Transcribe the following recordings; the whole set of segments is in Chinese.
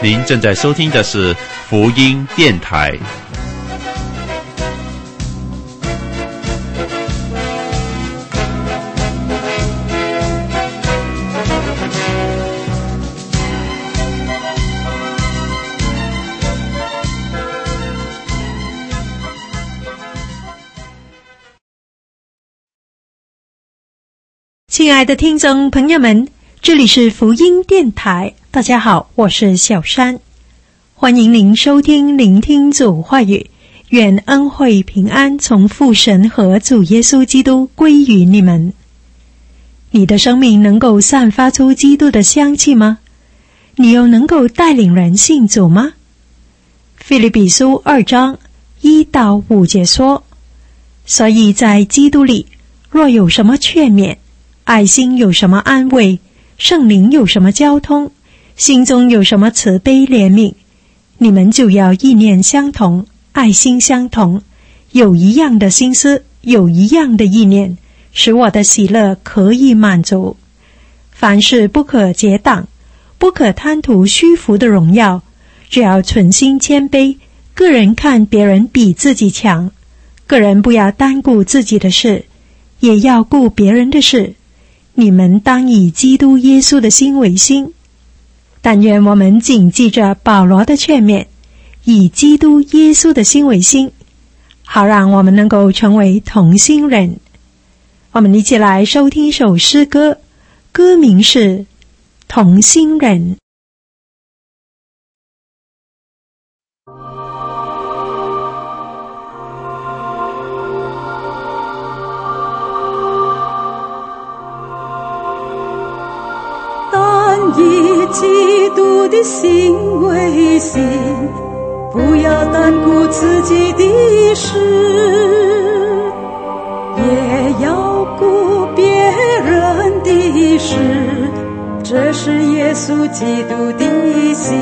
您正在收听的是福音电台。 亲爱的听众朋友们，这里是福音电台，大家好，我是小珊，欢迎您收听聆听主话语，愿恩惠平安从父神和主耶稣基督归于你们。你的生命能够散发出基督的香气吗？你又能够带领人信主吗？腓立比书2章1到5节说，所以在基督里，若有什么劝勉，爱心有什么安慰，圣灵有什么交通，心中有什么慈悲怜悯，你们就要意念相同，爱心相同，有一样的心思，有一样的意念，使我的喜乐可以满足。凡事不可结党，不可贪图虚浮的荣耀，只要存心谦卑，个人看别人比自己强，个人不要单顾自己的事，也要顾别人的事。你们当以基督耶稣的心为心。但愿我们谨记着保罗的劝勉，以基督耶稣的心为心，好让我们能够成为同心人。我们一起来收听一首诗歌，歌名是《同心人》。 以基督的心为心，不要单顾自己的事，也要顾别人的事，这是耶稣基督的心。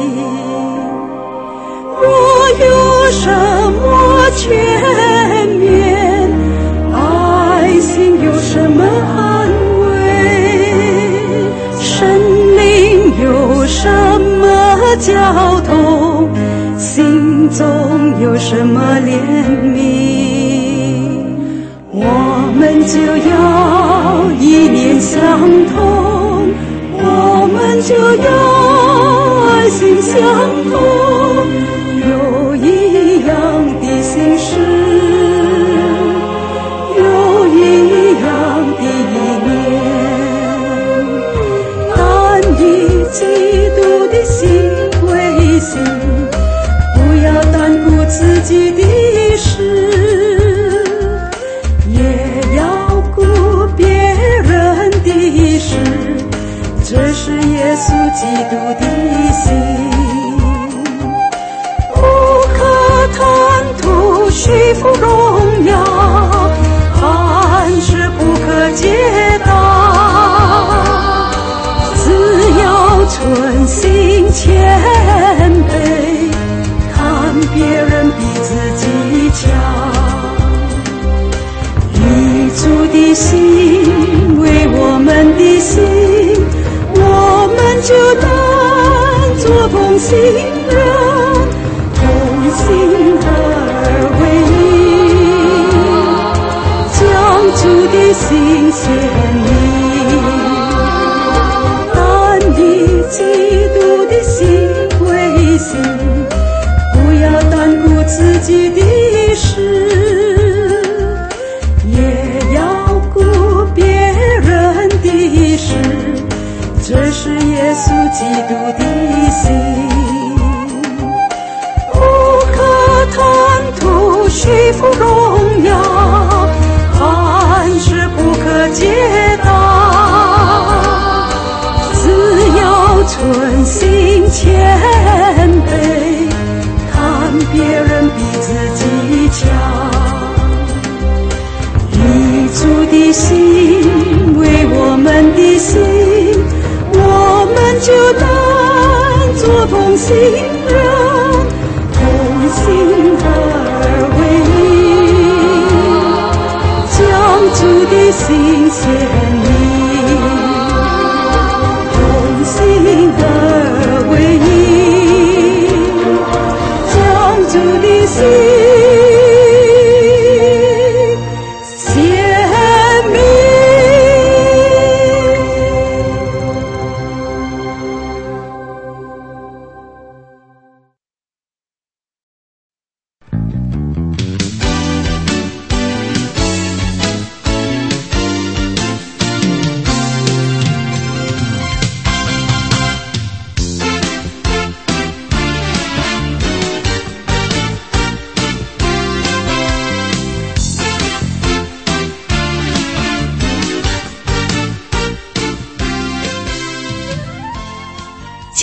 若有什么劝勉，爱心有什么安慰，神灵有什么交通，心中有什么怜悯，我们就要意念相同，我们就要爱心相同，有一样的心事，有一样的意念，但以基督的心为心，不要单顾自己的事，也要顾别人的事，这是耶稣基督的心。不可贪图虚浮荣耀，凡事不可结党，只要存心谦卑，看别人比自己强，以主的心为我们的心，我们就当作同心人，同心而为一，将主的心献明，但以基督的心为心，不要单顾自己的事，也要顾别人的事，这是耶稣基督的心。不可贪图虚浮荣耀，凡事不可结党，只要存心谦卑，看别人比自己强，以主的心为我们的心，我们就当作同心人，同心而为一，将主的心献明，同心而为一，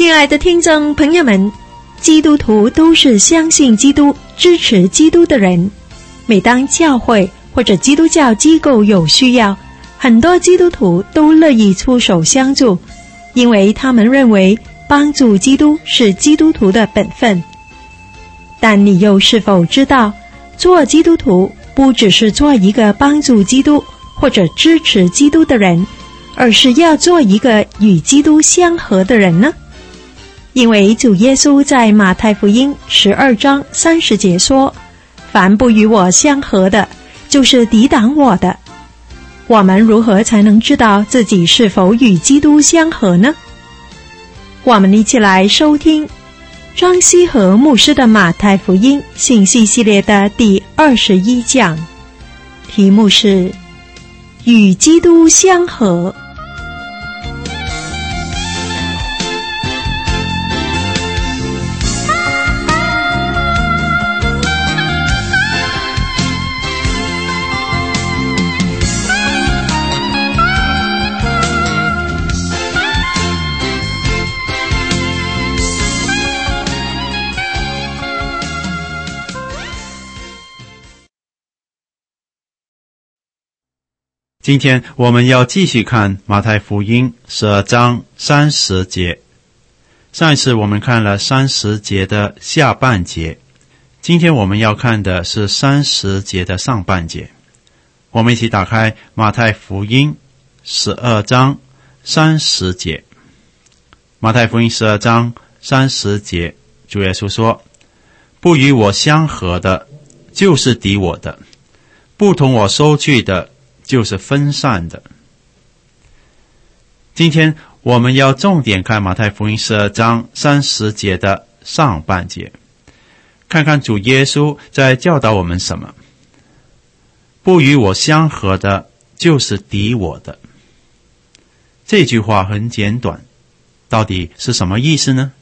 亲爱的听众朋友们，基督徒都是相信基督、支持基督的人。每当教会或者基督教机构有需要，很多基督徒都乐意出手相助，因为他们认为帮助基督是基督徒的本分。但你又是否知道，做基督徒不只是做一个帮助基督或者支持基督的人，而是要做一个与基督相合的人呢？因为主耶稣在马太福音12章30节说，凡不与我相合的，就是抵挡我的。我们如何才能知道自己是否与基督相合呢？我们一起来收听庄希和牧师的马太福音信息系列的第21讲，题目是与基督相合。 今天我们要继续看马太福音12章30节。上一次我们看了30节的下半节，今天我们要看的是30节的上半节。我们一起打开马太福音12章30节。马太福音12章30节，主耶稣说，不与我相合的，就是敌我的；不同我收据的，就是分散的。今天我们要重点看马太福音12章30节的上半节，看看主耶稣在教导我们什么。不与我相合的，就是敌我的。这句话很简短，到底是什么意思呢？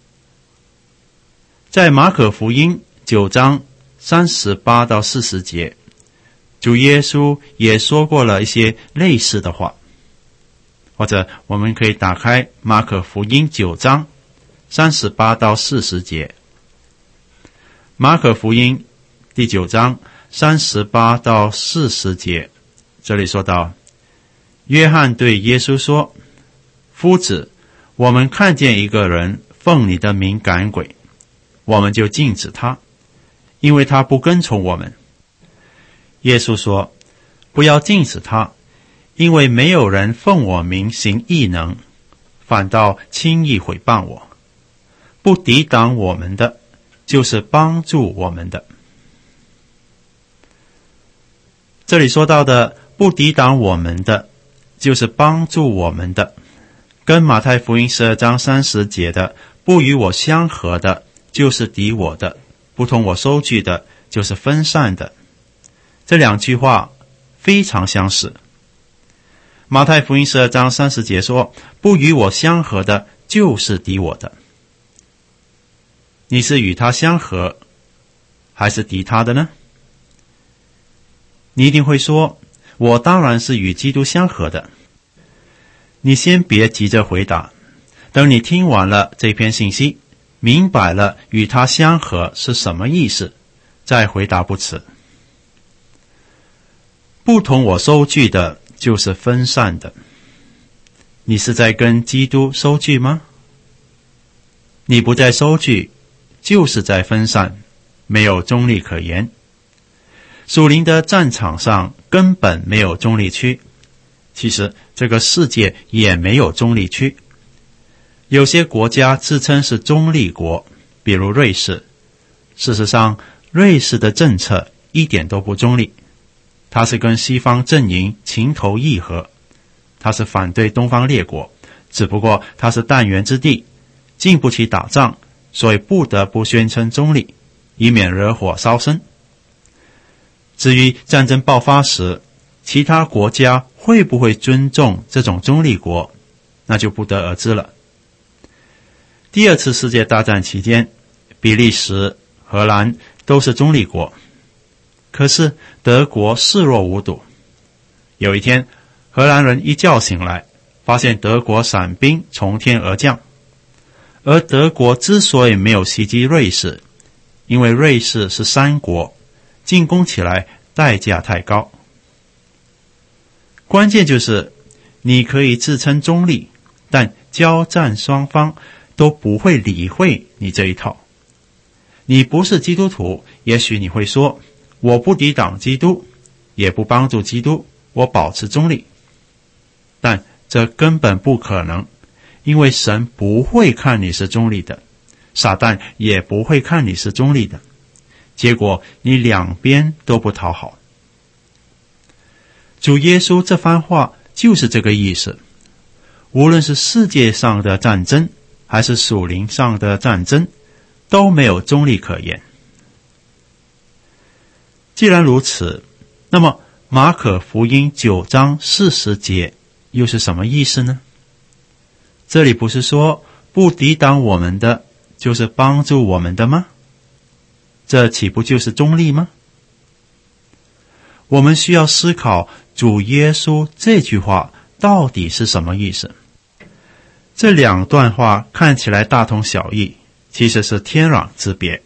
在马可福音9章38到40节，主耶稣也说过了一些类似的话，或者我们可以打开马可福音9章38到40节。马可福音第9章38到40节，这里说到，约翰对耶稣说，夫子，我们看见一个人奉你的名赶鬼，我们就禁止他，因为他不跟从我们。耶稣说，不要禁止他，因为没有人奉我名行异能，反倒轻易毁谤我。不抵挡我们的，就是帮助我们的。这里说到的不抵挡我们的，就是帮助我们的，跟马太福音12章30节的不与我相合的，就是敌我的；不同我收据的，就是分散的。这两句话非常相似。马太福音12章30节说，不与我相合的，就是敌我的。你是与他相合，还是敌他的呢？你一定会说，我当然是与基督相合的。你先别急着回答，等你听完了这篇信息，明白了与他相合是什么意思，再回答不迟。不同我收据的，就是分散的。你是在跟基督收据吗？你不在收据，就是在分散，没有中立可言。属灵的战场上根本没有中立区，其实这个世界也没有中立区。有些国家自称是中立国，比如瑞士。事实上，瑞士的政策一点都不中立，它是跟西方阵营情投意合，它是反对东方列国，只不过它是弹丸之地，经不起打仗，所以不得不宣称中立，以免惹火烧身。至于战争爆发时，其他国家会不会尊重这种中立国，那就不得而知了。第二次世界大战期间，比利时、荷兰都是中立国，可是德国视若无睹。有一天，荷兰人一觉醒来，发现德国伞兵从天而降， 而德国之所以没有袭击瑞士，因为瑞士是三国，进攻起来代价太高。关键就是你可以自称中立，但交战双方都不会理会你这一套。你不是基督徒，也许你会说，我不抵挡基督，也不帮助基督，我保持中立。但这根本不可能，因为神不会看你是中立的，撒旦也不会看你是中立的，结果你两边都不讨好。主耶稣这番话就是这个意思，无论是世界上的战争还是属灵上的战争，都没有中立可言。既然如此，那么马可福音9章40节又是什么意思呢？这里不是说不抵挡我们的就是帮助我们的吗？这岂不就是中立吗？我们需要思考主耶稣这句话到底是什么意思。这两段话看起来大同小异，其实是天壤之别。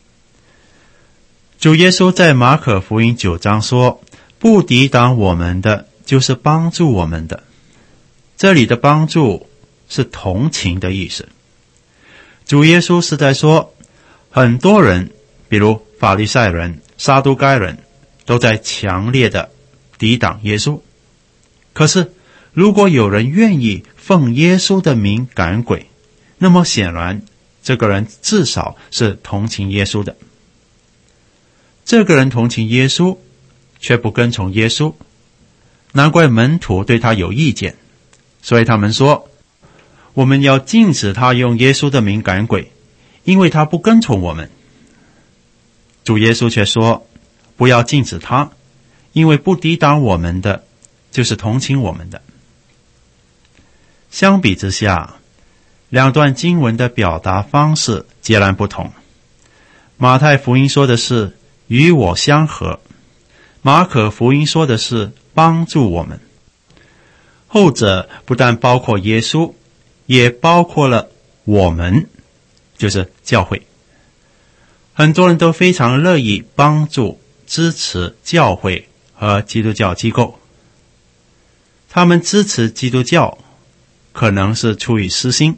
主耶稣在马可福音9章说，不抵挡我们的就是帮助我们的。这里的帮助是同情的意思。主耶稣是在说，很多人，比如法利赛人、撒都该人，都在强烈的抵挡耶稣。可是如果有人愿意奉耶稣的名赶鬼，那么显然这个人至少是同情耶稣的。这个人同情耶稣，却不跟从耶稣，难怪门徒对他有意见，所以他们说，我们要禁止他用耶稣的名赶鬼，因为他不跟从我们。主耶稣却说，不要禁止他，因为不抵挡我们的就是同情我们的。相比之下，两段经文的表达方式截然不同。马太福音说的是与我相合，马可福音说的是帮助我们。后者不但包括耶稣，也包括了我们，就是教会。很多人都非常乐意帮助、支持教会和基督教机构。他们支持基督教，可能是出于私心。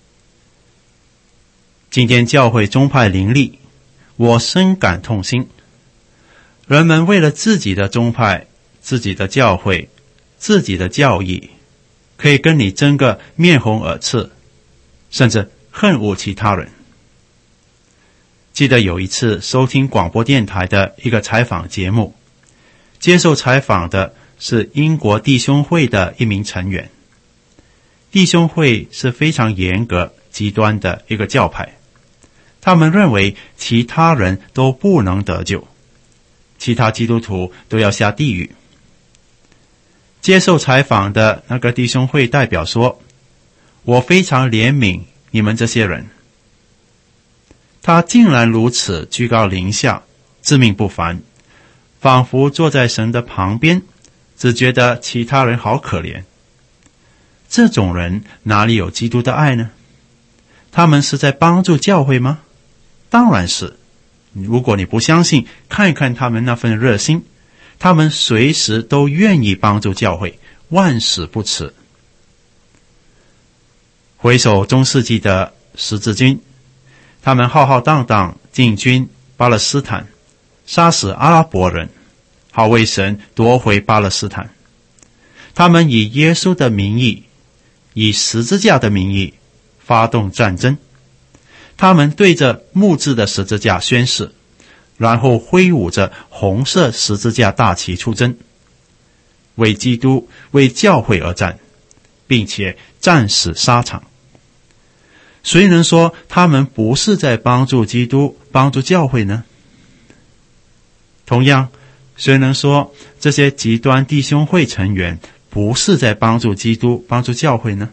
今天教会宗派林立，我深感痛心。人们为了自己的宗派、自己的教会、自己的教义，可以跟你争个面红耳赤，甚至恨恶其他人。记得有一次收听广播电台的一个采访节目，接受采访的是英国弟兄会的一名成员。弟兄会是非常严格、极端的一个教派，他们认为其他人都不能得救，其他基督徒都要下地狱。接受采访的那个弟兄会代表说，我非常怜悯你们这些人。他竟然如此居高临下，自命不凡，仿佛坐在神的旁边，只觉得其他人好可怜。这种人哪里有基督的爱呢？他们是在帮助教会吗？当然是。如果你不相信，看一看他们那份热心，他们随时都愿意帮助教会，万死不辞。回首中世纪的十字军，他们浩浩荡荡进军巴勒斯坦，杀死阿拉伯人，好为神夺回巴勒斯坦。他们以耶稣的名义，以十字架的名义发动战争。他们对着木质的十字架宣誓，然后挥舞着红色十字架大旗出征，为基督、为教会而战，并且战死沙场。谁能说他们不是在帮助基督、帮助教会呢？同样，谁能说这些极端弟兄会成员不是在帮助基督、帮助教会呢？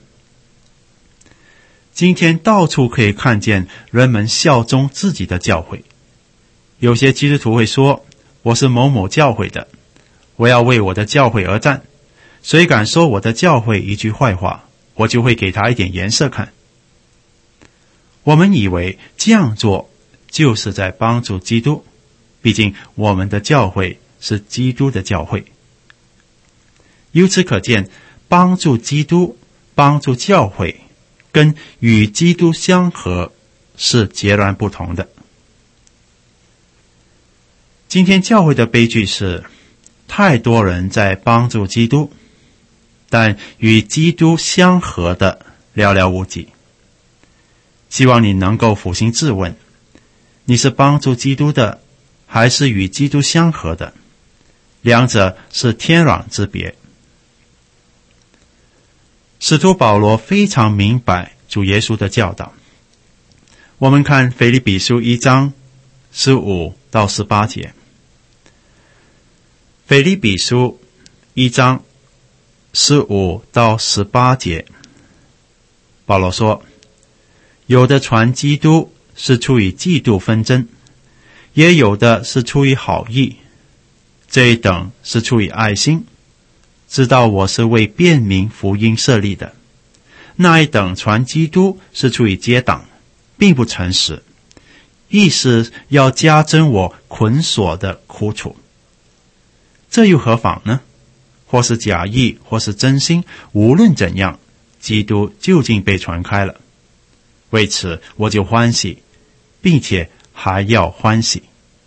今天到处可以看见人们效忠自己的教会。有些基督徒会说，我是某某教会的，我要为我的教会而战，谁敢说我的教会一句坏话，我就会给他一点颜色看。 我们以为这样做就是在帮助基督，毕竟我们的教会是基督的教会。由此可见，帮助基督、帮助教会跟与基督相合是截然不同的。今天教会的悲剧是，太多人在帮助基督，但与基督相合的寥寥无几。希望你能够扪心自问，你是帮助基督的，还是与基督相合的？两者是天壤之别。使徒保罗非常明白主耶稣的教导。我们看腓立比书1章15到18节。腓立比书1章15到18节，保罗说，有的传基督是出于嫉妒纷争，也有的是出于好意，这一等是出于爱心，知道我是为辨明福音设立的。那一等传基督是出于结党，并不诚实，意思要加增我捆锁的苦楚。这又何妨呢？或是假意，或是真心，无论怎样，基督究竟被传开了。为此我就欢喜，并且还要欢喜。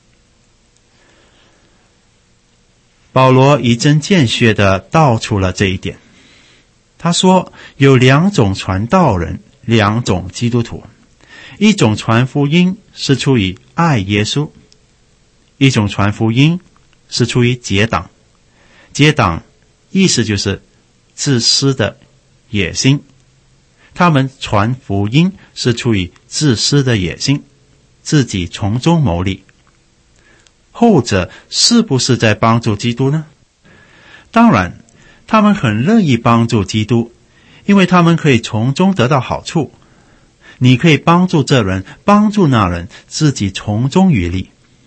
保罗一针见血地道出了这一点。他说，有两种传道人，两种基督徒。一种传福音是出于爱耶稣，一种传福音是出于结党。结党意思就是自私的野心，他们传福音是出于自私的野心，自己从中牟利。后者是不是在帮助基督呢？当然，他们很乐意帮助基督，因为他们可以从中得到好处。你可以帮助这人，帮助那人，自己从中渔利。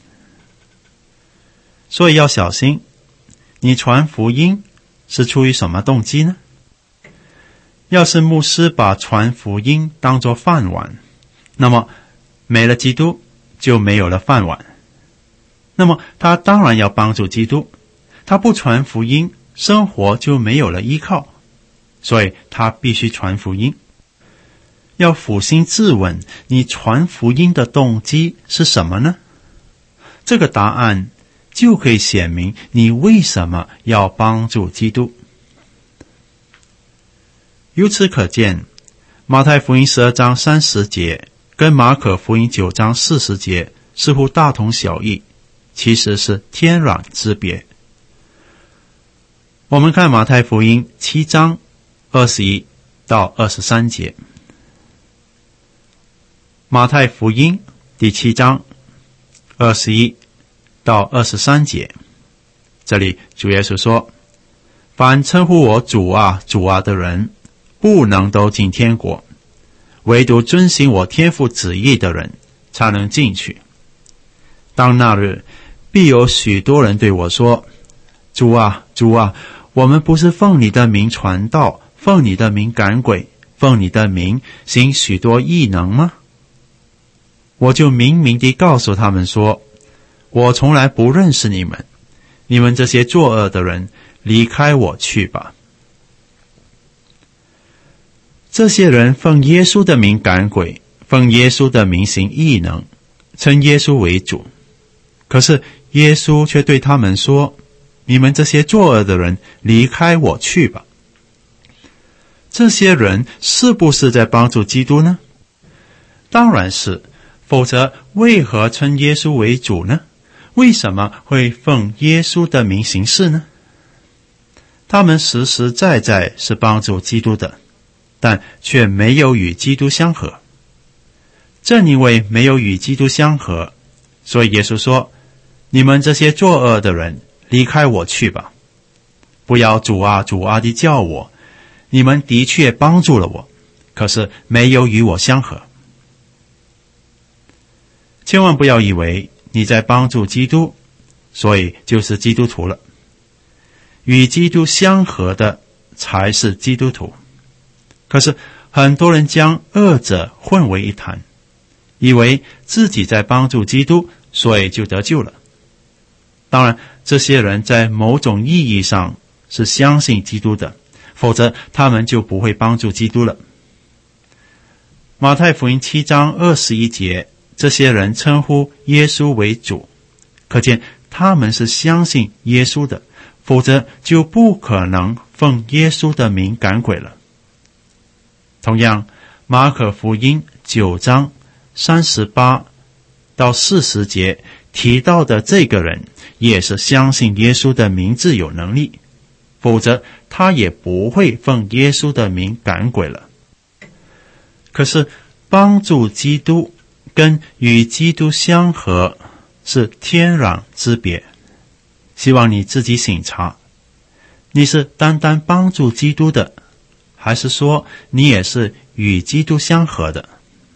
所以要小心，你传福音是出于什么动机呢？要是牧师把传福音当作饭碗，那么没了基督就没有了饭碗。那么他当然要帮助基督，他不传福音，生活就没有了依靠，所以他必须传福音。要扪心自问，你传福音的动机是什么呢？这个答案就可以显明你为什么要帮助基督。由此可见，马太福音12章30节跟马可福音9章40节似乎大同小异，其实是天壤之别。我们看马太福音7章21到23节。马太福音第7章21到23节，这里主耶稣说，凡称呼我主啊主啊的人，不能都进天国，唯独遵行我天父旨意的人才能进去。当那日，必有许多人对我说，主啊主啊，我们不是奉你的名传道，奉你的名赶鬼，奉你的名行许多异能吗？我就明明地告诉他们说，我从来不认识你们，你们这些作恶的人，离开我去吧。这些人奉耶稣的名赶鬼，奉耶稣的名行异能，称耶稣为主。可是耶稣却对他们说，你们这些作恶的人，离开我去吧。这些人是不是在帮助基督呢？当然是，否则为何称耶稣为主呢？为什么会奉耶稣的名行事呢？他们实实在在是帮助基督的，但却没有与基督相合。正因为没有与基督相合，所以耶稣说，你们这些作恶的人，离开我去吧。不要主啊主啊地叫我，你们的确帮助了我，可是没有与我相合。千万不要以为你在帮助基督，所以就是基督徒了。与基督相合的才是基督徒。可是很多人将二者混为一谈， 以为自己在帮助基督，所以就得救了。当然，这些人在某种意义上是相信基督的，否则他们就不会帮助基督了。马太福音7章21节，这些人称呼耶稣为主，可见他们是相信耶稣的，否则就不可能奉耶稣的名赶鬼了。同样，马可福音9章38到40节提到的这个人也是相信耶稣的名字有能力，否则他也不会奉耶稣的名赶鬼了。可是帮助基督跟与基督相合是天壤之别，希望你自己省察，你是单单帮助基督的，还是说你也是与基督相合的？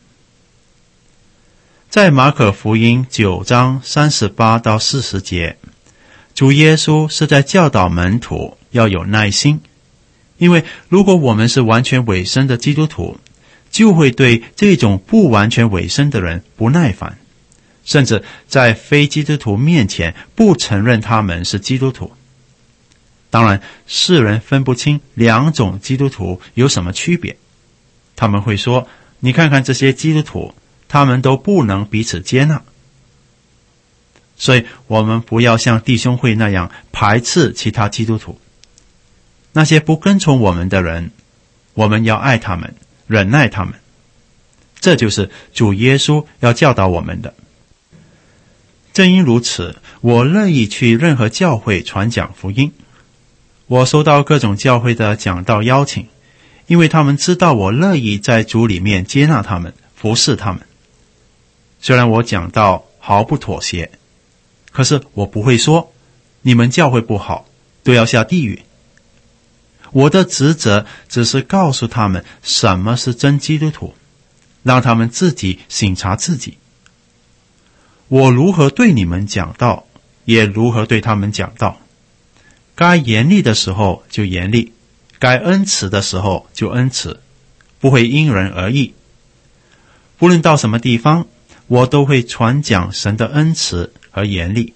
在马可福音9章38到40节，主耶稣是在教导门徒要有耐心，因为如果我们是完全委身的基督徒，就会对这种不完全委身的人不耐烦，甚至在非基督徒面前不承认他们是基督徒。当然，世人分不清两种基督徒有什么区别，他们会说，你看看这些基督徒，他们都不能彼此接纳。所以我们不要像弟兄会那样排斥其他基督徒。那些不跟从我们的人，我们要爱他们，忍耐他们。这就是主耶稣要教导我们的。正因如此，我乐意去任何教会传讲福音。我收到各种教会的讲道邀请，因为他们知道我乐意在主里面接纳他们，服侍他们。虽然我讲道毫不妥协，可是我不会说你们教会不好，都要下地狱。我的职责只是告诉他们什么是真基督徒，让他们自己省察自己。我如何对你们讲道，也如何对他们讲道。该严厉的时候就严厉，该恩慈的时候就恩慈，不会因人而异。不论到什么地方，我都会传讲神的恩慈和严厉。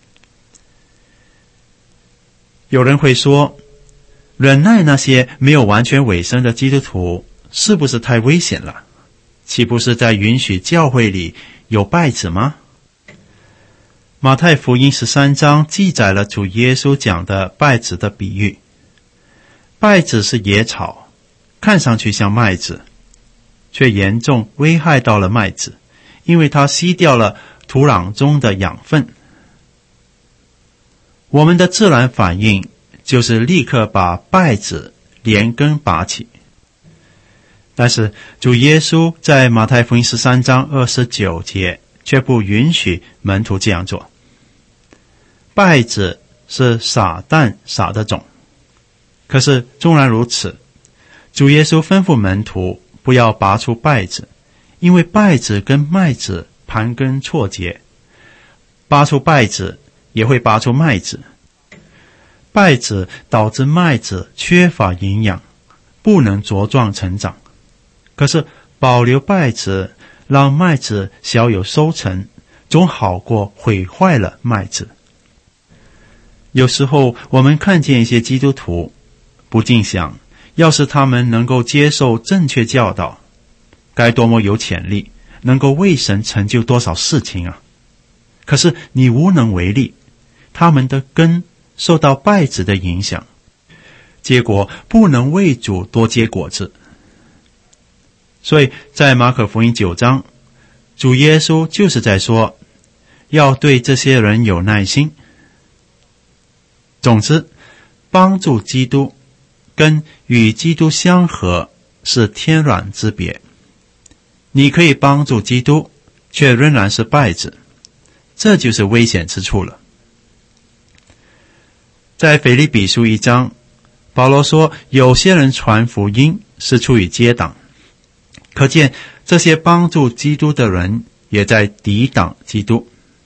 有人会说，忍耐那些没有完全委身的基督徒是不是太危险了？岂不是在允许教会里有稗子吗？马太福音13章记载了主耶稣讲的稗子的比喻。稗子是野草，看上去像麦子，却严重危害到了麦子，因为它吸掉了土壤中的养分。我们的自然反应就是立刻把稗子连根拔起。但是主耶稣在马太福音13章29节却不允许门徒这样做。稗子是撒旦撒的种，可是纵然如此，主耶稣吩咐门徒不要拔出稗子，因为稗子跟麦子盘根错节，拔出稗子也会拔出麦子。稗子导致麦子缺乏营养，不能茁壮成长。可是保留稗子，让麦子小有收成，总好过毁坏了麦子。有时候我们看见一些基督徒，不禁想，要是他们能够接受正确教导，该多么有潜力，能够为神成就多少事情啊！可是你无能为力，他们的根受到稗子的影响，结果不能为主多结果子。所以在马可福音9章，主耶稣就是在说，要对这些人有耐心。总之，帮助基督跟与基督相合是天壤之别。你可以帮助基督，却仍然是稗子，这就是危险之处了。在腓立比书1章，保罗说，有些人传福音是出于结党，可见这些帮助基督的人也在抵挡基督。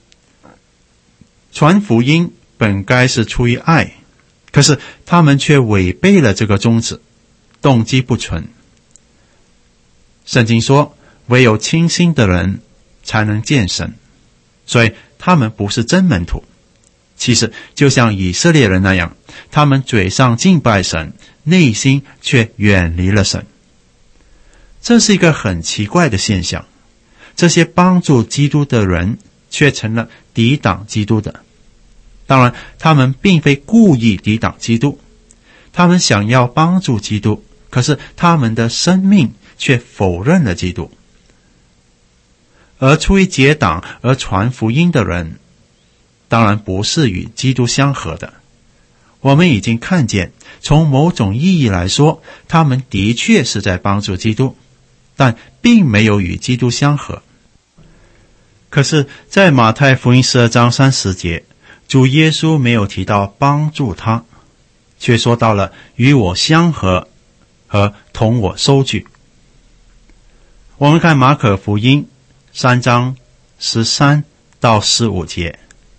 传福音本该是出于爱，可是他们却违背了这个宗旨，动机不纯。圣经说，唯有清心的人才能见神，所以他们不是真门徒。其实就像以色列人那样，他们嘴上敬拜神，内心却远离了神。这是一个很奇怪的现象，这些帮助基督的人却成了抵挡基督的。当然，他们并非故意抵挡基督，他们想要帮助基督，可是他们的生命却否认了基督。而出于结党而传福音的人，当然不是与基督相合的。我们已经看见，从某种意义来说，他们的确是在帮助基督，但并没有与基督相合。可是在马太福音12章30节，主耶稣没有提到帮助他，却说到了与我相合和同我收据。我们看马可福音3章13到15节。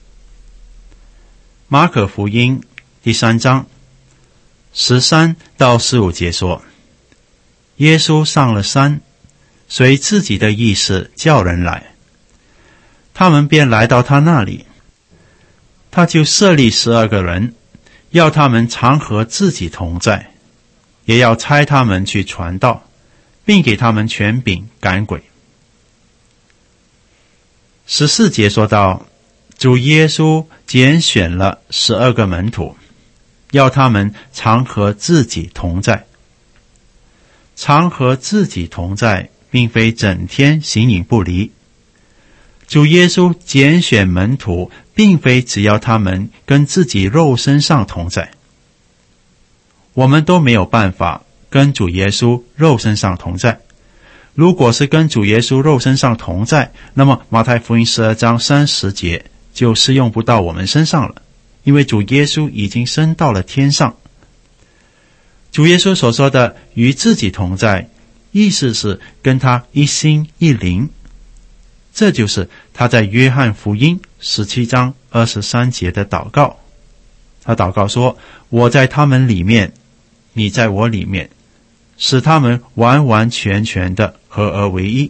马可福音第3章13到15节说，耶稣上了山，随自己的意思叫人来，他们便来到他那里，他就设立12个人，要他们常和自己同在，也要差他们去传道，并给他们权柄赶鬼。14节说到，主耶稣拣选了12个门徒，要他们常和自己同在。常和自己同在，并非整天形影不离。主耶稣拣选门徒，并非只要他们跟自己肉身上同在。我们都没有办法跟主耶稣肉身上同在。如果是跟主耶稣肉身上同在，那么马太福音12章30节就适用不到我们身上了，因为主耶稣已经升到了天上。主耶稣所说的与自己同在，意思是跟他一心一灵。这就是他在约翰福音17章23节的祷告。他祷告说，我在他们里面，你在我里面，使他们完完全全的合而为一。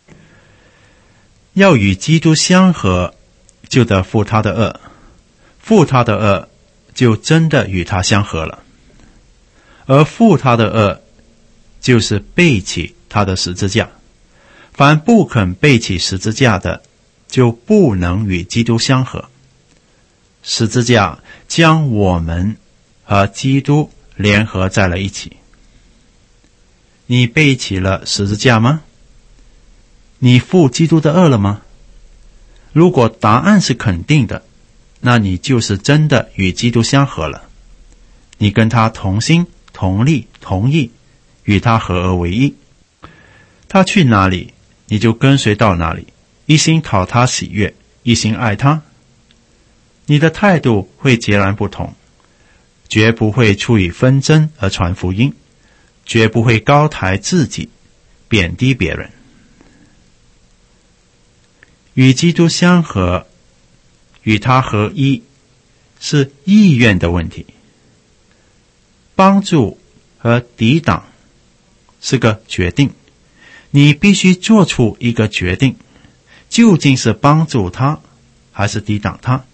要与基督相合，就得负他的恶，负他的恶，就真的与他相合了。而负他的恶，就是背起他的十字架。凡不肯背起十字架的，就不能与基督相合。十字架将我们和基督联合在了一起。你背起了十字架吗？你负基督的恶了吗？如果答案是肯定的，那你就是真的与基督相合了。你跟他同心同力同意，与他合而为一。他去哪里，你就跟随到哪里，一心讨他喜悦，一心爱他。你的态度会截然不同，绝不会出于纷争而传福音，绝不会高抬自己，贬低别人。与基督相合，与他合一，是意愿的问题。帮助和抵挡是个决定，你必须做出一个决定，究竟是帮助他还是抵挡他。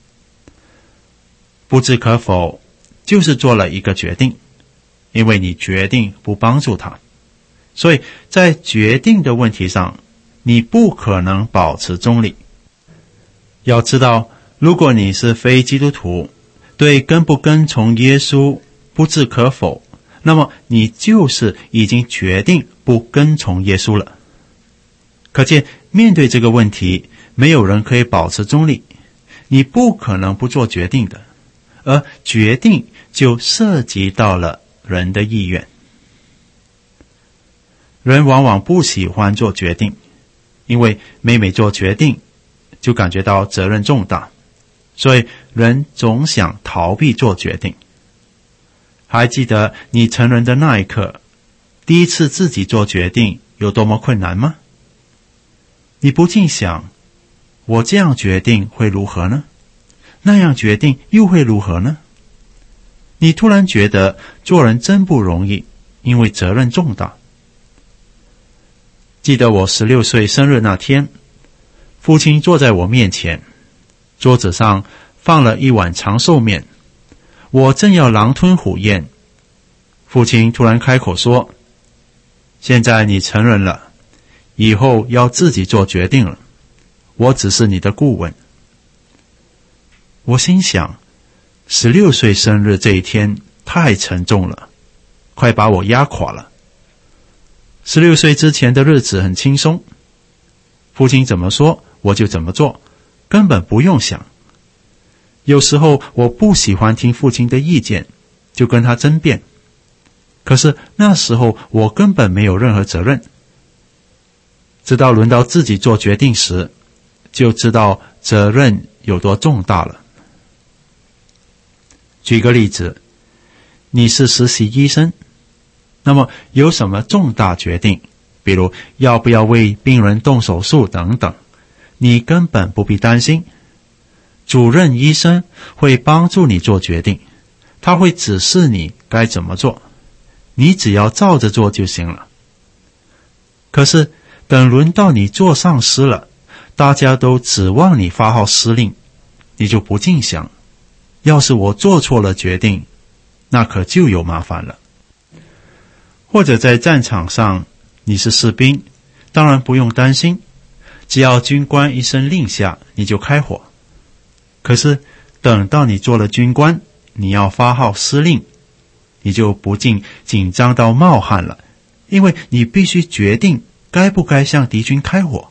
不置可否，就是做了一个决定，因为你决定不帮助他，所以在决定的问题上，你不可能保持中立。要知道，如果你是非基督徒，对跟不跟从耶稣不置可否，那么你就是已经决定不跟从耶稣了。可见，面对这个问题，没有人可以保持中立，你不可能不做决定的，而决定就涉及到了人的意愿。人往往不喜欢做决定，因为每做决定就感觉到责任重大，所以人总想逃避做决定。还记得你成人的那一刻，第一次自己做决定有多么困难吗？你不禁想，我这样决定会如何呢？那样决定又会如何呢？你突然觉得做人真不容易，因为责任重大。记得我16岁生日那天， 父亲坐在我面前，桌子上放了一碗长寿面，我正要狼吞虎咽，父亲突然开口说：现在你成人了，以后要自己做决定了，我只是你的顾问。我心想，16岁生日这一天太沉重了，快把我压垮了。16岁之前的日子很轻松，父亲怎么说我就怎么做，根本不用想。有时候我不喜欢听父亲的意见，就跟他争辩，可是那时候我根本没有任何责任。直到轮到自己做决定时，就知道责任有多重大了。举个例子，你是实习医生，那么有什么重大决定，比如要不要为病人动手术等等，你根本不必担心。主任医生会帮助你做决定，他会指示你该怎么做，你只要照着做就行了。可是等轮到你做上司了，大家都指望你发号施令，你就不禁想，要是我做错了决定，那可就有麻烦了。或者在战场上，你是士兵，当然不用担心，只要军官一声令下，你就开火。可是等到你做了军官，你要发号施令，你就不禁紧张到冒汗了，因为你必须决定该不该向敌军开火。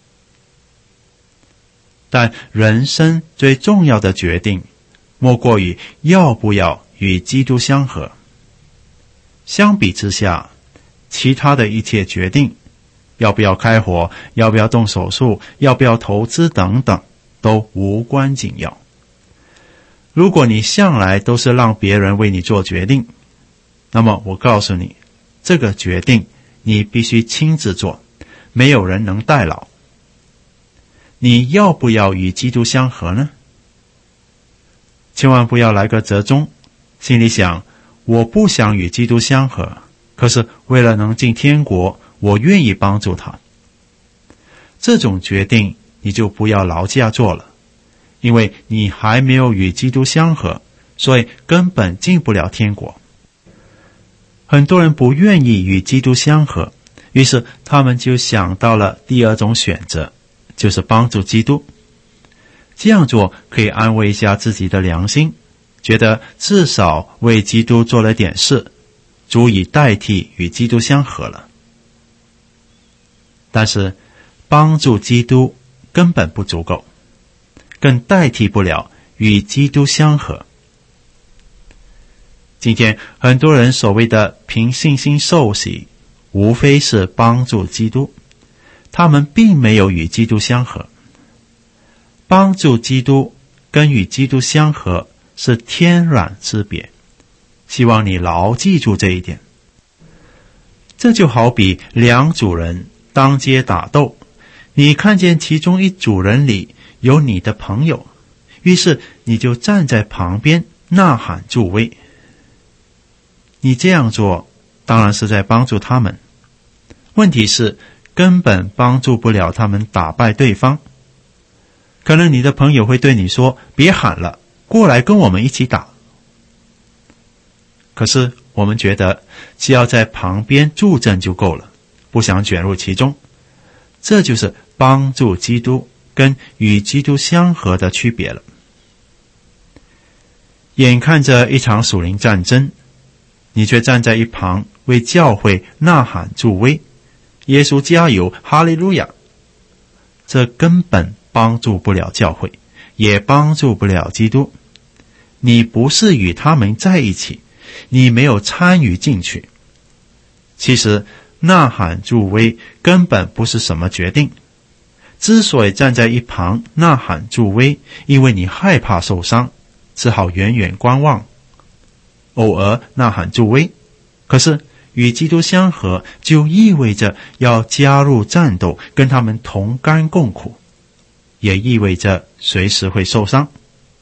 但人生最重要的决定，莫过于要不要与基督相合。相比之下，其他的一切决定，要不要开火，要不要动手术，要不要投资等等，都无关紧要。如果你向来都是让别人为你做决定，那么我告诉你，这个决定你必须亲自做，没有人能代劳。你要不要与基督相合呢？千万不要来个折中，心里想，我不想与基督相合，可是为了能进天国，我愿意帮助他。这种决定你就不要劳驾做了，因为你还没有与基督相合，所以根本进不了天国。很多人不愿意与基督相合，于是他们就想到了第二种选择，就是帮助基督。这样做可以安慰一下自己的良心，觉得至少为基督做了点事，足以代替与基督相合了。但是帮助基督根本不足够，更代替不了与基督相合。今天很多人所谓的凭信心受洗，无非是帮助基督，他们并没有与基督相合。帮助基督跟与基督相合是天壤之别，希望你牢记住这一点。这就好比两组人当街打斗，你看见其中一组人里有你的朋友，于是你就站在旁边呐喊助威。你这样做当然是在帮助他们，问题是根本帮助不了他们打败对方。可能你的朋友会对你说，别喊了，过来跟我们一起打。可是我们觉得只要在旁边助阵就够了，不想卷入其中。这就是帮助基督跟与基督相合的区别了。眼看着一场属灵战争，你却站在一旁为教会呐喊助威，耶稣加油，哈利路亚。这根本帮助不了教会，也帮助不了基督。你不是与他们在一起，你没有参与进去。其实呐喊助威根本不是什么决定，之所以站在一旁呐喊助威，因为你害怕受伤，只好远远观望，偶尔呐喊助威。可是与基督相合，就意味着要加入战斗，跟他们同甘共苦，也意味着随时会受伤。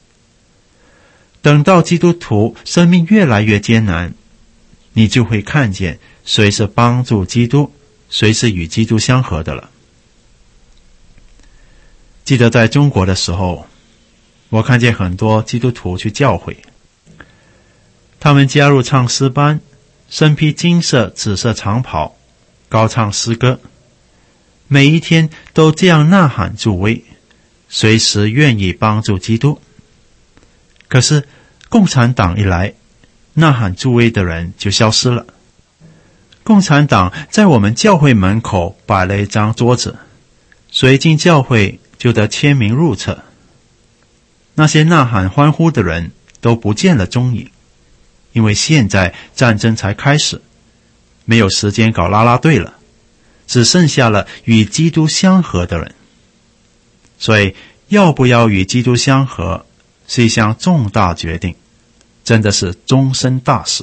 等到基督徒生命越来越艰难，你就会看见谁是帮助基督，谁是与基督相合的了。 记得在中国的时候，我看见很多基督徒去教会，他们加入唱诗班，身披金色、紫色长袍，高唱诗歌，每一天都这样呐喊助威，随时愿意帮助基督。可是共产党一来，呐喊助威的人就消失了。共产党在我们教会门口摆了一张桌子，谁进教会就得签名入册。那些呐喊欢呼的人都不见了踪影，因为现在战争才开始，没有时间搞啦啦队了，只剩下了与基督相合的人。所以要不要与基督相合是一项重大决定，真的是终身大事。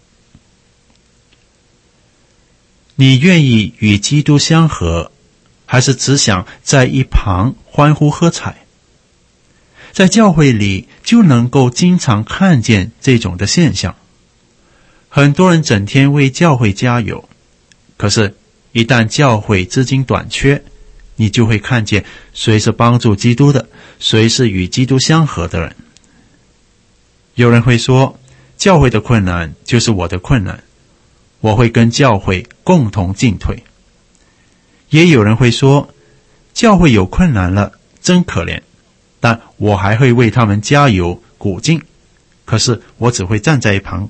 你愿意与基督相合，还是只想在一旁欢呼喝彩？在教会里就能够经常看见这种的现象。很多人整天为教会加油，可是一旦教会资金短缺，你就会看见谁是帮助基督的，谁是与基督相合的人。有人会说，教会的困难就是我的困难，我会跟教会共同进退。也有人会说，教会有困难了，真可怜，但我还会为他们加油鼓劲，可是我只会站在一旁。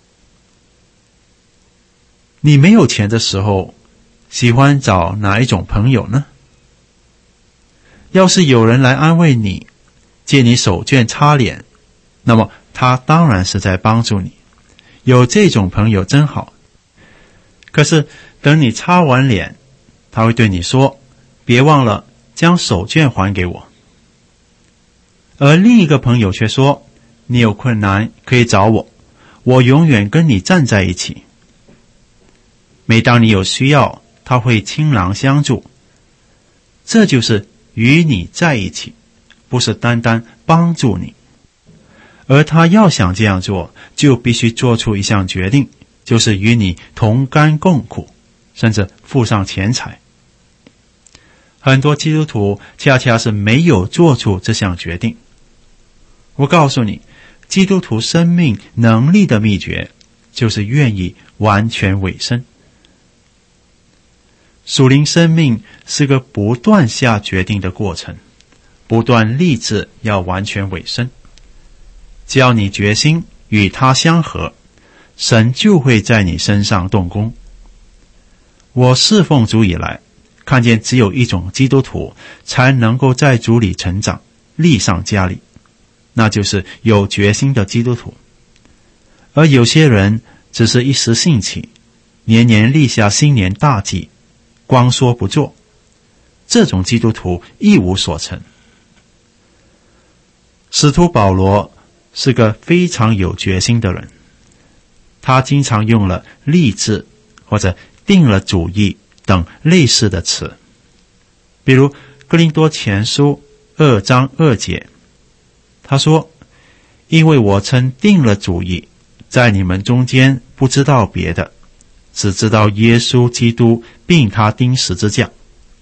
你没有钱的时候，喜欢找哪一种朋友呢？要是有人来安慰你，借你手绢擦脸，那么他当然是在帮助你，有这种朋友真好。可是等你擦完脸，他会对你说，别忘了将手绢还给我。而另一个朋友却说，你有困难可以找我，我永远跟你站在一起。每当你有需要，他会倾囊相助。这就是与你在一起，不是单单帮助你。而他要想这样做，就必须做出一项决定，就是与你同甘共苦，甚至付上钱财。很多基督徒恰恰是没有做出这项决定。我告诉你，基督徒生命能力的秘诀，就是愿意完全委身。属灵生命是个不断下决定的过程，不断立志要完全委身。只要你决心与他相合，神就会在你身上动工。我侍奉主以来，看见只有一种基督徒才能够在主里成长，力上加力，那就是有决心的基督徒。而有些人只是一时兴起，年年立下新年大计，光说不做，这种基督徒一无所成。使徒保罗是个非常有决心的人，他经常用了立志或者定了主意等类似的词。比如哥林多前书2章2节，他说，因为我曾定了主意，在你们中间不知道别的，只知道耶稣基督并他钉十字架。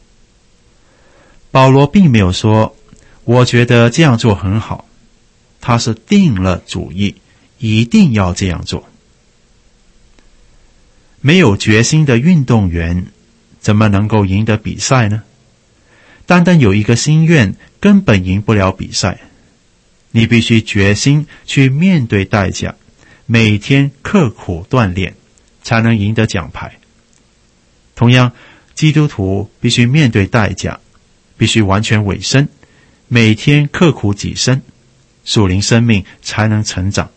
保罗并没有说，我觉得这样做很好，他是定了主意，一定要这样做。没有决心的运动员怎么能够赢得比赛呢？单单有一个心愿根本赢不了比赛，你必须决心去面对代价，每天刻苦锻炼，才能赢得奖牌。同样，基督徒必须面对代价，必须完全委身，每天刻苦己身，属灵生命才能成长。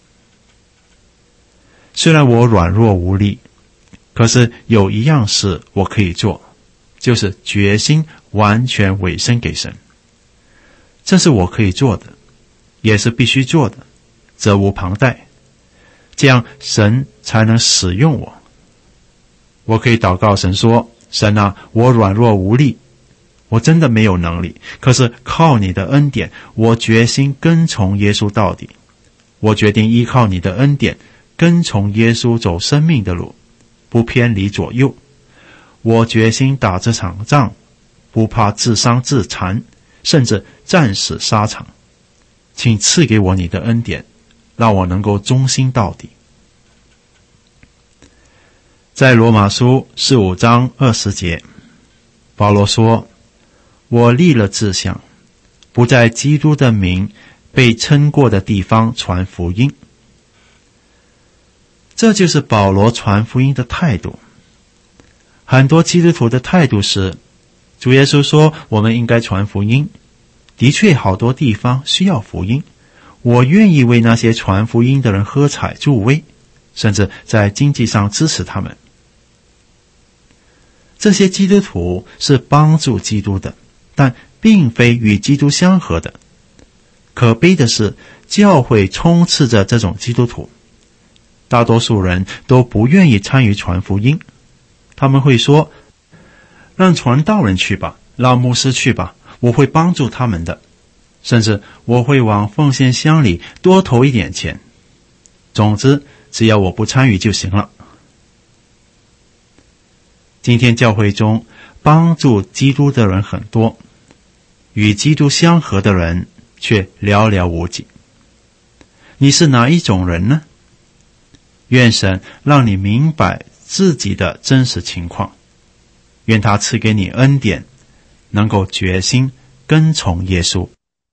虽然我软弱无力，可是有一样事我可以做，就是决心完全委身给神。这是我可以做的，也是必须做的，责无旁贷。这样神才能使用我。我可以祷告神说，神啊，我软弱无力，我真的没有能力，可是靠你的恩典，我决心跟从耶稣到底。我决定依靠你的恩典，跟从耶稣走生命的路，不偏离左右。我决心打这场仗，不怕自伤自残， 甚至战死沙场。请赐给我你的恩典，让我能够忠心到底。在罗马书15章20节，保罗说，我立了志向，不在基督的名被称过的地方传福音。这就是保罗传福音的态度。很多基督徒的态度是，主耶稣说我们应该传福音，的确好多地方需要福音，我愿意为那些传福音的人喝彩助威，甚至在经济上支持他们。这些基督徒是帮助基督的，但并非与基督相合的。可悲的是，教会充斥着这种基督徒，大多数人都不愿意参与传福音。他们会说，让传道人去吧，让牧师去吧，我会帮助他们的，甚至我会往奉献箱里多投一点钱。总之，只要我不参与就行了。今天教会中帮助基督的人很多，与基督相合的人却寥寥无几。你是哪一种人呢？愿神让你明白自己的真实情况，愿他赐给你恩典，能够决心跟从耶稣。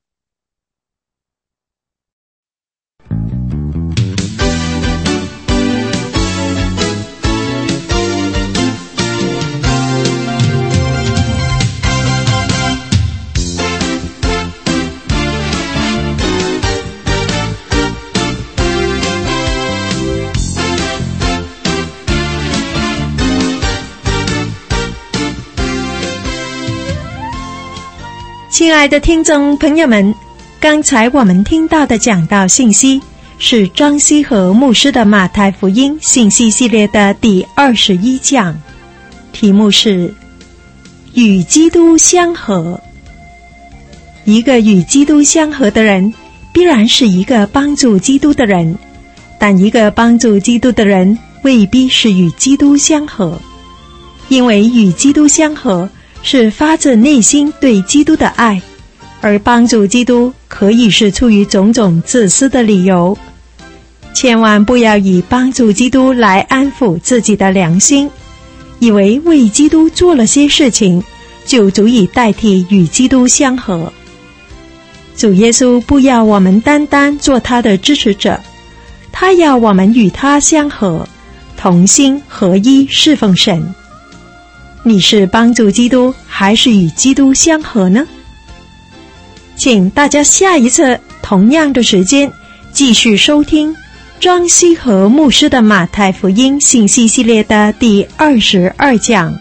亲爱的听众朋友们，刚才我们听到的讲道信息是庄希和牧师的马太福音信息系列的第21讲，题目是与基督相合。一个与基督相合的人，必然是一个帮助基督的人，但一个帮助基督的人未必是与基督相合，因为与基督相合是发自内心对基督的爱，而帮助基督可以是出于种种自私的理由。千万不要以帮助基督来安抚自己的良心，以为为基督做了些事情就足以代替与基督相合。主耶稣不要我们单单做他的支持者，他要我们与他相合，同心合一侍奉神。你是帮助基督还是与基督相合呢？请大家下一次同样的时间继续收听庄希和牧师的马太福音信息系列的第22讲。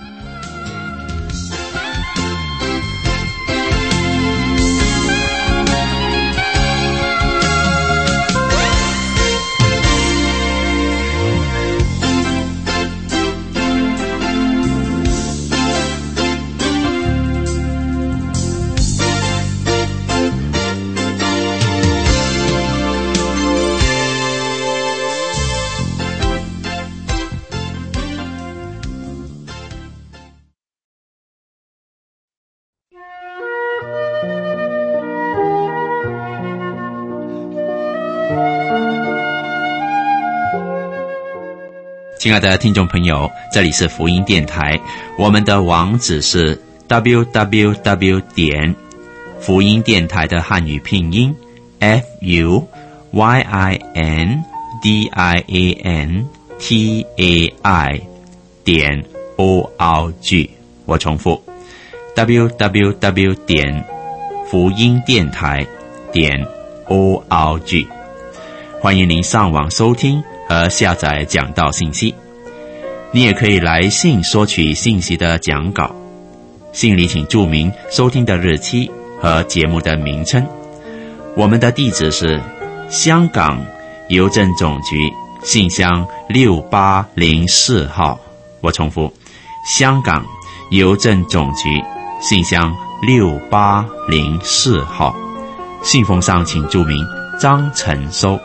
亲爱的听众朋友，这里是福音电台，我们的网址是 www. 福音电台的汉语拼音 FUYINDIANTAI.org。 我重复 www. 福音电台.org。 欢迎您上网收听和下载讲道信息。你也可以来信索取信息的讲稿，信里请注明收听的日期和节目的名称。我们的地址是香港邮政总局信箱6804号。我重复，香港邮政总局信箱6804号。信封上请注明张晨收。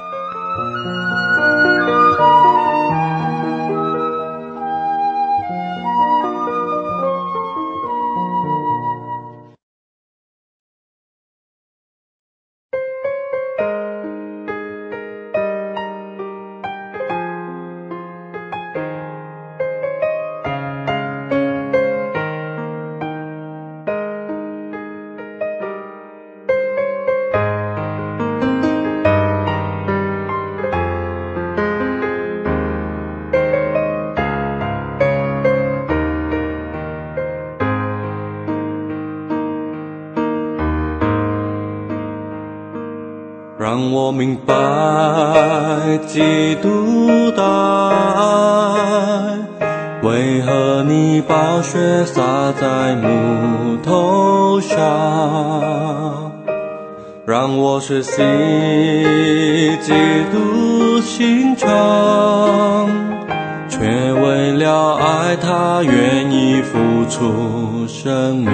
让我明白基督的爱，为何你把血洒在木头上，让我学习基督心肠，却为了爱他愿意付出生命。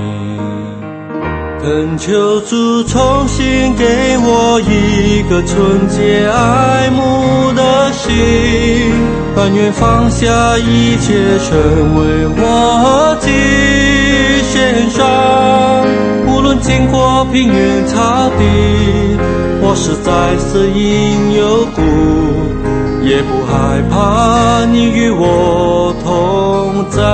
恳求主重新给我一个纯洁爱慕的心，甘愿放下一切成为我的献上。无论经过平原草地，或是在死荫幽谷，也不害怕你与我同在。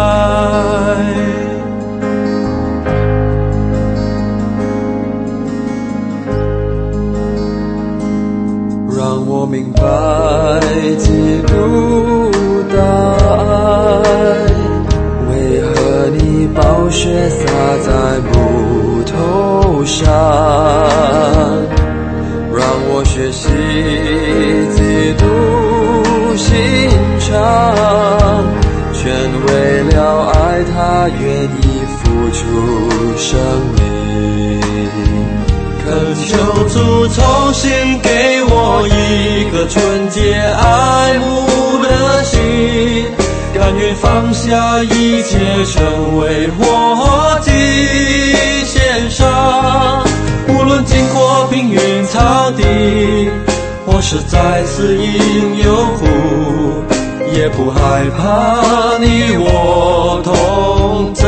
让我明白基督的爱，为何你宝血洒在木头上，让我学习基督心肠，全为了爱他愿意付出生命。恳求主重新给我一个纯洁爱慕的心，甘愿放下一切成为我的献上。无论经过平原草地，或是在死荫幽谷，也不害怕你我同在。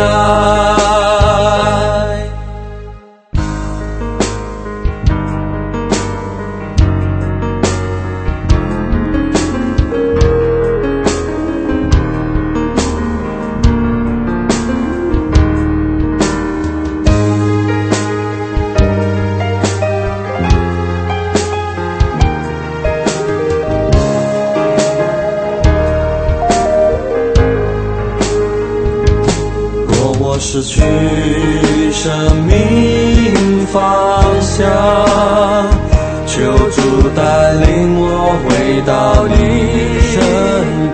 失去生命方向，求主带领我回到你身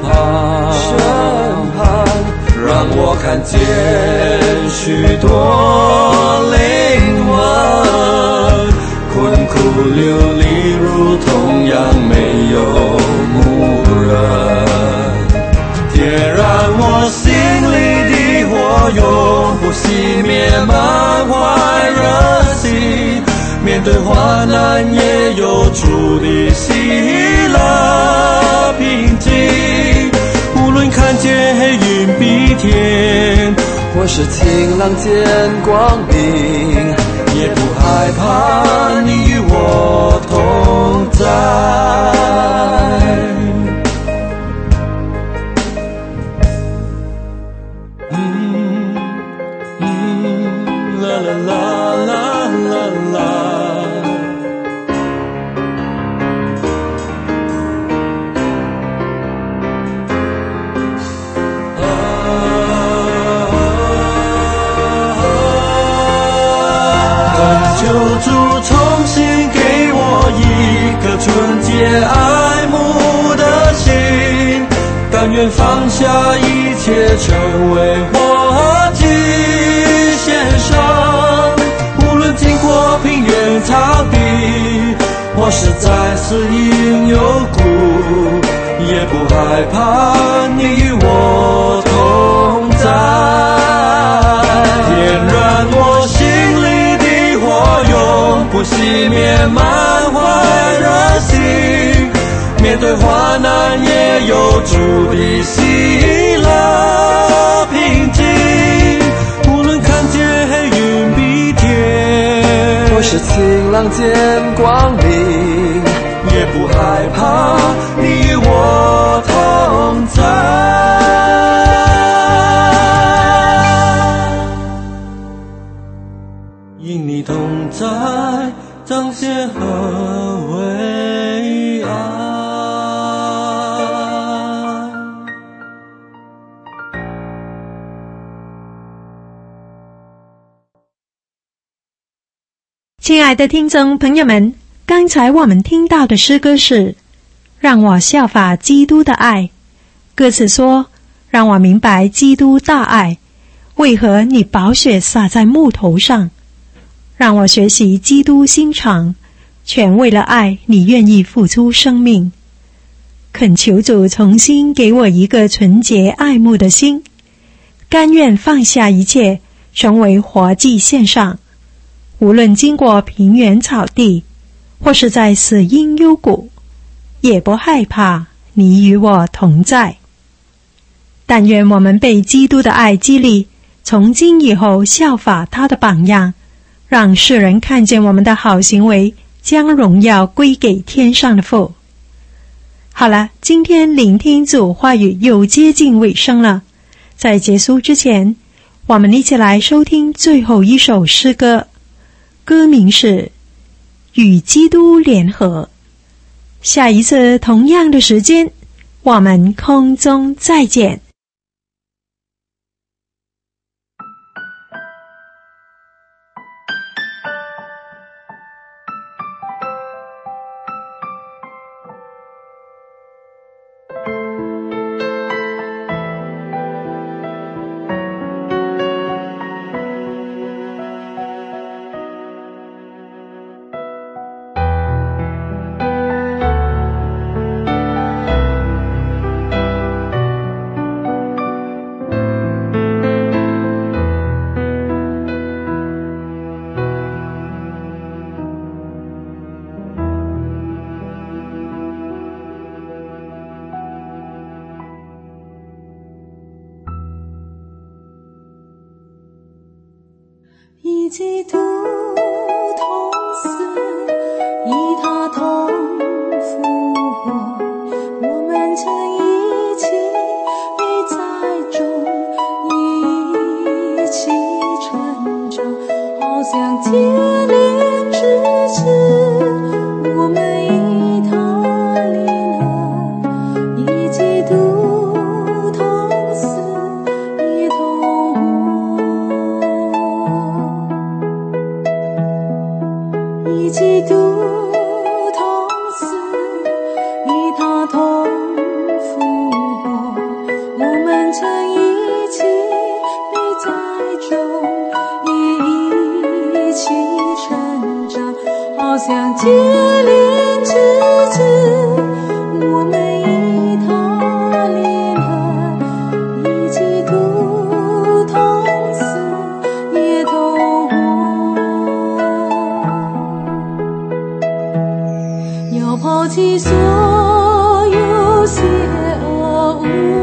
旁，让我看见许多灵魂困苦流离，如同样没有牧人，点燃我心里的火，永不熄灭满怀热心，面对患难也有主的喜乐平静。无论看见黑云蔽天，或是晴朗见光明，也不害怕你与我同在。纯洁爱慕的心，甘愿放下一切成为我的献上。无论经过平原草地，或是在死荫幽谷，也不害怕你与我同在。点燃我心里的火，永不熄灭满怀热心，面对患难也有主的喜乐平静。无论看见黑云蔽天，或是晴朗见光明，也不害怕你与我同在。因你同在，彰显何为爱。 亲爱的听众朋友们， 刚才我们听到的诗歌是让我效法基督的爱，歌词说让我明白基督大爱，为何你宝血洒在木头上，让我学习基督心肠，全为了爱你愿意付出生命。恳求主重新给我一个纯洁爱慕的心，甘愿放下一切，成为活祭献上。无论经过平原草地，或是在死荫幽谷，也不害怕，你与我同在。但愿我们被基督的爱激励，从今以后效法他的榜样，让世人看见我们的好行为，将荣耀归给天上的父。好了，今天聆听主话语又接近尾声了，在结束之前，我们一起来收听最后一首诗歌，歌名是与基督联合。下一次同样的时间，我们空中再见。 与基督同死，与他同复活，我们曾一起被栽种，一起成长，好像结连枝子，我们与他联合，与基督同死，也同与基督同死，与他同复活，我们曾一起被栽种，也一起成长，好像结连枝子，我们与他联合，与基督同死，也同要抛弃所有邪恶